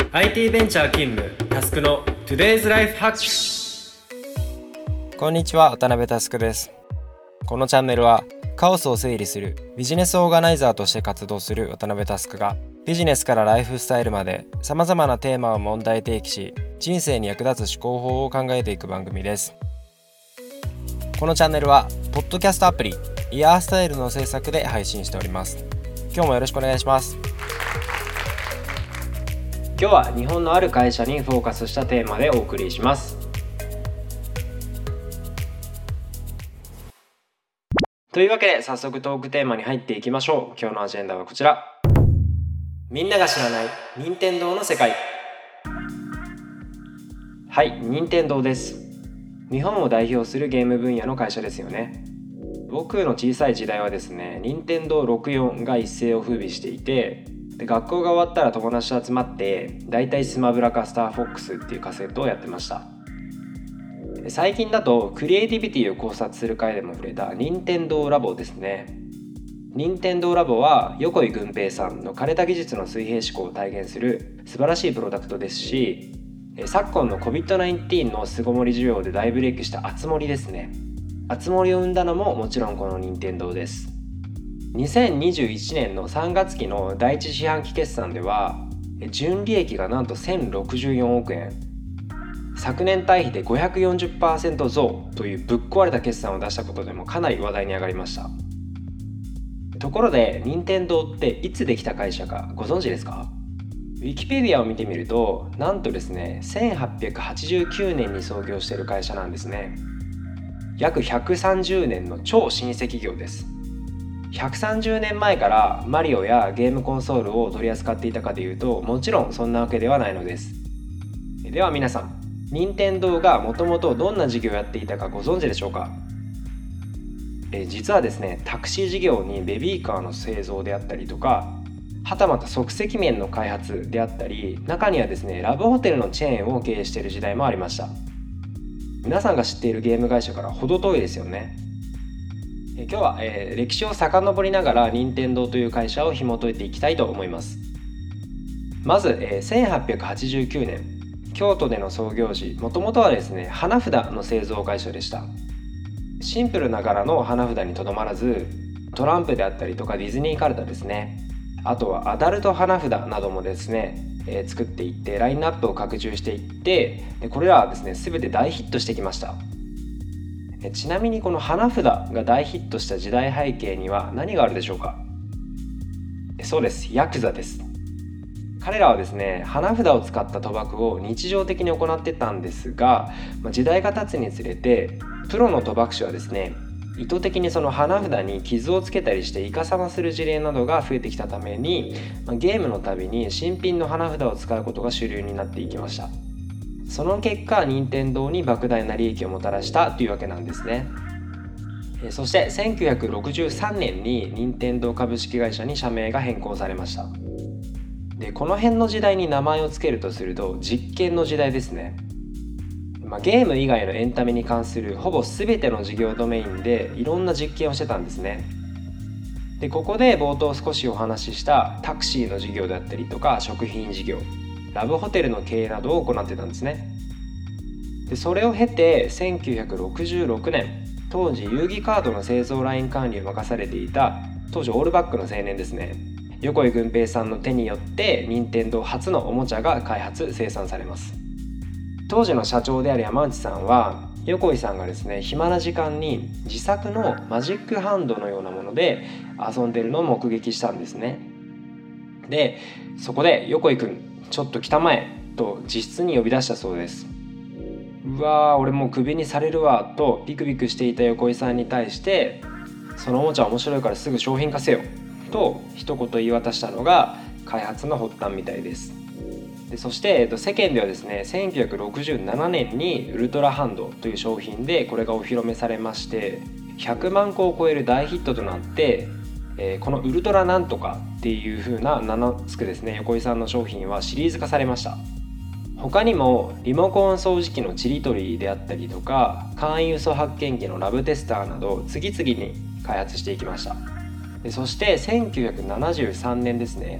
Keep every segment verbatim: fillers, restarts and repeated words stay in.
アイティー ベンチャー勤務タスクの Today's Life Hack。 こんにちは、渡辺タスクです。このチャンネルはカオスを整理するビジネスオーガナイザーとして活動する渡辺タスクがビジネスからライフスタイルまで様々なテーマを問題提起し、人生に役立つ思考法を考えていく番組です。このチャンネルはポッドキャストアプリイヤースタイルの制作で配信しております。今日もよろしくお願いします。 今日は日本のある会社にフォーカスしたテーマでお送りします。というわけで早速トークテーマに入っていきましょう。今日のアジェンダはこちら。みんなが知らない任天堂の世界。はい、任天堂です。日本を代表するゲーム分野の会社ですよね。僕の小さい時代はですね、任天堂ろくじゅうよんが一世を風靡していて、で学校が終わったら友達と集まってだいたいスマブラかスターフォックスっていうカセットをやってました。最近だとクリエイティビティを考察する回でも触れた任天堂ラボですね。任天堂ラボは横井軍平さんの枯れた技術の水平思考を体現する素晴らしいプロダクトですし、昨今の コビッドナインティーン の巣ごもり需要で大ブレイクしたあつ森ですね。あつ森を生んだのももちろんこの任天堂です。にせんにじゅういちねんのさんがつ期の第一四半期決算では純利益がなんとせんろくじゅうよんおくえん、昨年対比で ごひゃくよんじゅっパーセント 増というぶっ壊れた決算を出したことでもかなり話題に上がりました。ところで任天堂っていつできた会社かご存知ですか？ウィキペディアを見てみると、なんとですねせんはっぴゃくはちじゅうきゅうねんに創業している会社なんですね。約ひゃくさんじゅうねんの超老舗企業です。ひゃくさんじゅうねんまえからマリオやゲームコンソールを取り扱っていたかというと、もちろんそんなわけではないのです。では皆さん、任天堂がもともとどんな事業をやっていたかご存知でしょうか？え実はですね、タクシー事業にベビーカーの製造であったりとか、はたまた即席麺の開発であったり、中にはですねラブホテルのチェーンを経営している時代もありました。皆さんが知っているゲーム会社から程遠いですよね。今日は、えー、歴史を遡りながら任天堂という会社を紐解いていきたいと思います。まず、えー、せんはっぴゃくはちじゅうきゅうねん、京都での創業時、もともとはですね花札の製造会社でした。シンプルな柄の花札にとどまらず、トランプであったりとかディズニーカルタですね、あとはアダルト花札などもですね、えー、作っていってラインナップを拡充していって、でこれらはですね全て大ヒットしてきました。ちなみにこの花札が大ヒットした時代背景には何があるでしょうか？そうです、ヤクザです。彼らはですね花札を使った賭博を日常的に行ってたんですが、時代が経つにつれてプロの賭博師はですね意図的にその花札に傷をつけたりしてイカサマする事例などが増えてきたために、ゲームのたびに新品の花札を使うことが主流になっていきました。その結果、任天堂に莫大な利益をもたらしたというわけなんですね。そしてせんきゅうひゃくろくじゅうさんねんに任天堂株式会社に社名が変更されました。でこの辺の時代に名前を付けるとすると実験の時代ですね。まあ、ゲーム以外のエンタメに関するほぼ全ての事業ドメインでいろんな実験をしてたんですね。でここで冒頭少しお話ししたタクシーの事業であったりとか食品事業、ラブホテルの経営などを行ってたんですね。でそれを経てせんきゅうひゃくろくじゅうろくねん、当時遊戯カードの製造ライン管理を任されていた当時オールバックの青年ですね、横井軍平さんの手によって任天堂初のおもちゃが開発生産されます。当時の社長である山内さんは、横井さんがですね暇な時間に自作のマジックハンドのようなもので遊んでるのを目撃したんですね。でそこで横井くんちょっと来たまえと自室に呼び出したそうです。うわー俺もうクビにされるわとビクビクしていた横井さんに対して、そのおもちゃ面白いからすぐ商品化せよと一言言い渡したのが開発の発端みたいです。でそして世間ではですねせんきゅうひゃくろくじゅうななねんにウルトラハンドという商品でこれがお披露目されまして、ひゃくまんこを超える大ヒットとなって、えー、このウルトラなんとかっていう風な名の付くですね横井さんの商品はシリーズ化されました。他にもリモコン掃除機のちりとりであったりとか、簡易輸送発見器のラブテスターなど次々に開発していきました。でそしてせんきゅうひゃくななじゅうさんねんですね、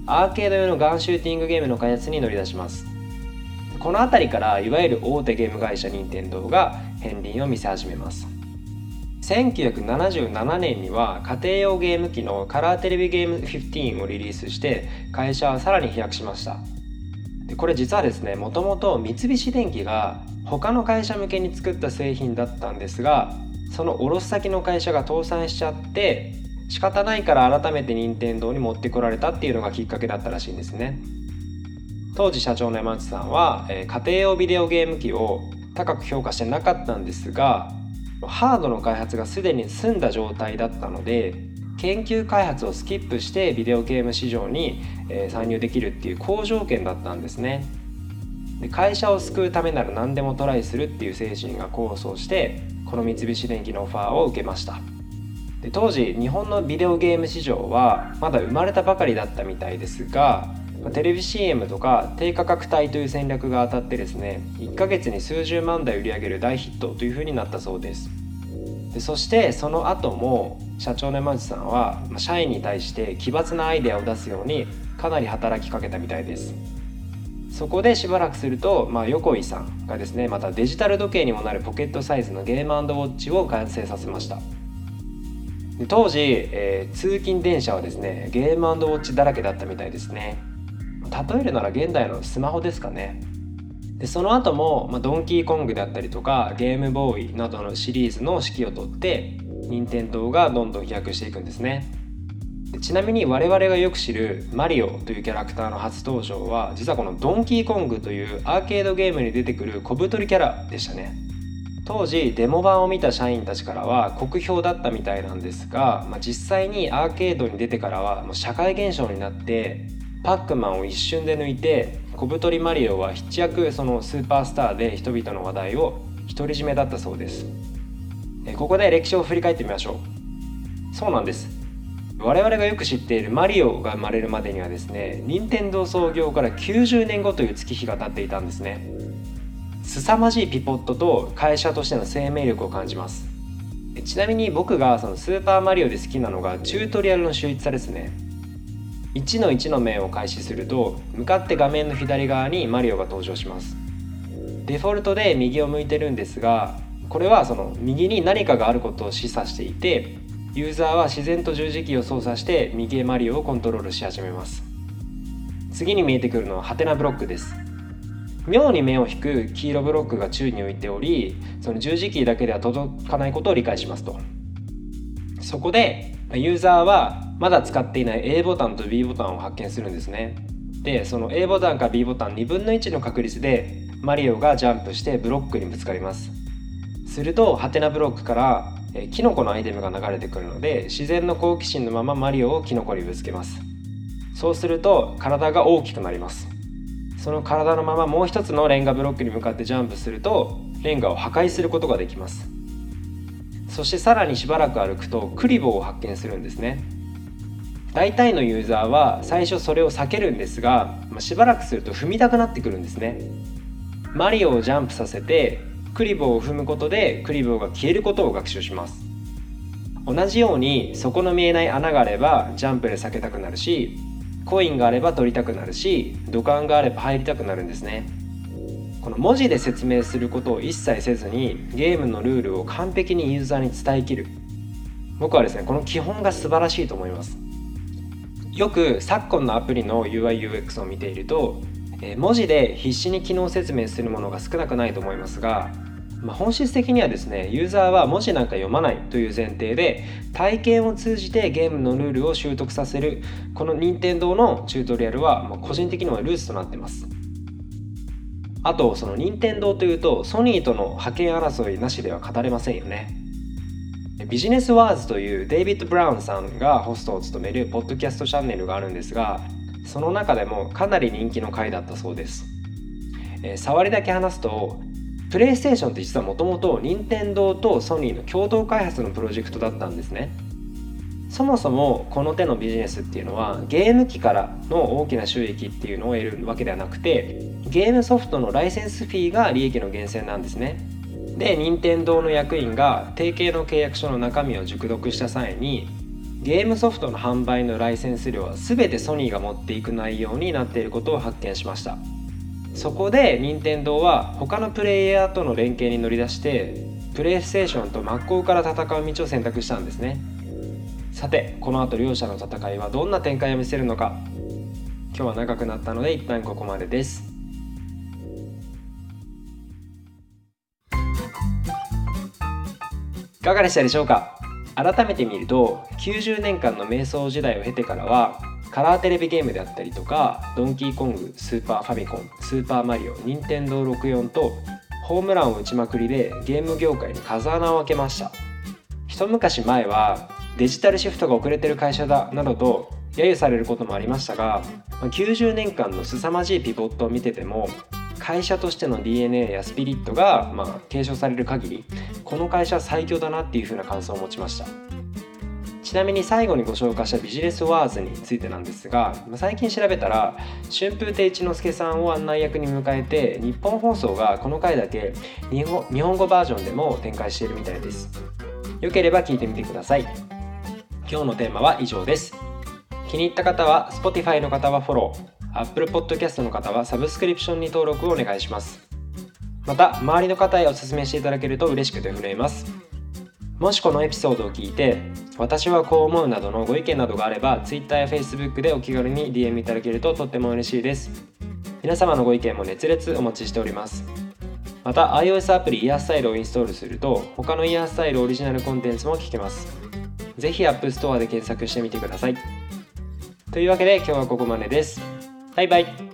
アーケード用のガンシューティングゲームの開発に乗り出します。この辺りからいわゆる大手ゲーム会社任天堂が片鱗を見せ始めます。せんきゅうひゃくななじゅうななねんには家庭用ゲーム機のカラーテレビゲームじゅうごをリリースして会社はさらに飛躍しました。でこれ実はですね、もともと三菱電機が他の会社向けに作った製品だったんですが、その卸先の会社が倒産しちゃって仕方ないから改めて任天堂に持ってこられたっていうのがきっかけだったらしいんですね。当時社長の山内さんは、えー、家庭用ビデオゲーム機を高く評価してなかったんですが、ハードの開発がすでに済んだ状態だったので研究開発をスキップしてビデオゲーム市場に、えー、参入できるっていう好条件だったんですね。で会社を救うためなら何でもトライするっていう精神が構想してこの三菱電機のオファーを受けました。で当時日本のビデオゲーム市場はまだ生まれたばかりだったみたいですが、テレビ シーエム とか低価格帯という戦略が当たってですね、いっかげつに数十万台売り上げる大ヒットという風になったそうです。でそしてその後も社長の山内さんは社員に対して奇抜なアイデアを出すようにかなり働きかけたみたいです。そこでしばらくすると、まあ、横井さんがですね、またデジタル時計にもなるポケットサイズのゲーム&ウォッチを完成させました。で当時、えー、通勤電車はですねゲーム&ウォッチだらけだったみたいですね。例えるなら現代のスマホですかね。でその後も、まあ、ドンキーコングであったりとかゲームボーイなどのシリーズの指揮を執って任天堂がどんどん飛躍していくんですね。でちなみに我々がよく知るマリオというキャラクターの初登場は実はこのドンキーコングというアーケードゲームに出てくる小太りキャラでしたね。当時デモ版を見た社員たちからは酷評だったみたいなんですが、まあ、実際にアーケードに出てからはもう社会現象になってパックマンを一瞬で抜いて小太りマリオは一躍そのスーパースターで人々の話題を独り占めだったそうです。ここで歴史を振り返ってみましょう。そうなんです。我々がよく知っているマリオが生まれるまでにはですね、任天堂創業からきゅうじゅうねんごという月日が経っていたんですね。凄まじいピポットと会社としての生命力を感じます。ちなみに僕がそのスーパーマリオで好きなのがチュートリアルの秀逸さですね。いちのいちの面を開始すると向かって画面の左側にマリオが登場します。デフォルトで右を向いてるんですが、これはその右に何かがあることを示唆していて、ユーザーは自然と十字キーを操作して右へマリオをコントロールし始めます。次に見えてくるのはハテナブロックです。妙に目を引く黄色ブロックが宙に浮いており、その十字キーだけでは届かないことを理解しますと。そこでユーザーはまだ使っていない A ボタンと B ボタンを発見するんですね。でその A ボタンか B ボタンにぶんのいちの確率でマリオがジャンプしてブロックにぶつかります。するとハテナブロックからキノコのアイテムが流れてくるので、自然の好奇心のままマリオをキノコにぶつけます。そうすると体が大きくなります。その体のままもう一つのレンガブロックに向かってジャンプするとレンガを破壊することができます。そしてさらにしばらく歩くとクリボーを発見するんですね。大体のユーザーは最初それを避けるんですが、しばらくすると踏みたくなってくるんですね。マリオをジャンプさせてクリボーを踏むことでクリボーが消えることを学習します。同じように底の見えない穴があればジャンプで避けたくなるし、コインがあれば取りたくなるし、土管があれば入りたくなるんですね。この文字で説明することを一切せずにゲームのルールを完璧にユーザーに伝えきる。僕はですねこの基本が素晴らしいと思います。よく昨今のアプリの ユーアイユーエックス を見ていると、えー、文字で必死に機能説明するものが少なくないと思いますが、まあ、本質的にはですねユーザーは文字なんか読まないという前提で体験を通じてゲームのルールを習得させる、この任天堂のチュートリアルは、まあ、個人的にはルーツとなっています。あとその任天堂というとソニーとの覇権争いなしでは語れませんよね。ビジネスワーズというデイビッド・ブラウンさんがホストを務めるポッドキャストチャンネルがあるんですが、その中でもかなり人気の回だったそうです。えー、触りだけ話すと、プレイステーションって実はもともと任天堂とソニーの共同開発のプロジェクトだったんですね。そもそもこの手のビジネスっていうのはゲーム機からの大きな収益っていうのを得るわけではなくて、ゲームソフトのライセンスフィーが利益の源泉なんですね。で、任天堂の役員が提携の契約書の中身を熟読した際に、 ゲームソフトの販売のライセンス料は全てソニーが持っていく内容になっていることを発見しました。そこで任天堂は他のプレイヤーとの連携に乗り出してプレイステーションと真っ向から戦う道を選択したんですね。さてこの後両者の戦いはどんな展開を見せるのか。今日は長くなったので一旦ここまでです。いかがでしたでしょうか。改めて見るときゅうじゅうねんかんの迷走時代を経てからはカラーテレビゲームであったりとかドンキーコング、スーパーファミコン、スーパーマリオ、ニンテンドーろくじゅうよんとホームランを打ちまくりでゲーム業界に風穴を開けました。一昔前はデジタルシフトが遅れてる会社だなどと揶揄されることもありましたが、きゅうじゅうねんかんの凄まじいピボットを見てても会社としての ディーエヌエー やスピリットがまあ継承される限りこの会社は最強だなっていう風な感想を持ちました。ちなみに最後にご紹介したビジネスワーズについてなんですが、最近調べたら春風亭一之輔さんを案内役に迎えて日本放送がこの回だけ日本、日本語バージョンでも展開しているみたいです。よければ聞いてみてください。今日のテーマは以上です。気に入った方は Spotify の方はフォロー、Apple Podcast の方はサブスクリプションに登録をお願いします。また周りの方へお勧めしていただけると嬉しくて震えます。もしこのエピソードを聞いて私はこう思うなどのご意見などがあれば Twitter や Facebook でお気軽に ディーエム いただけるととっても嬉しいです。皆様のご意見も熱烈お待ちしております。また iOS アプリイヤースタイルをインストールすると他のイヤースタイルオリジナルコンテンツも聞けます。ぜひ App Store で検索してみてください。というわけで今日はここまでです。バイバイ。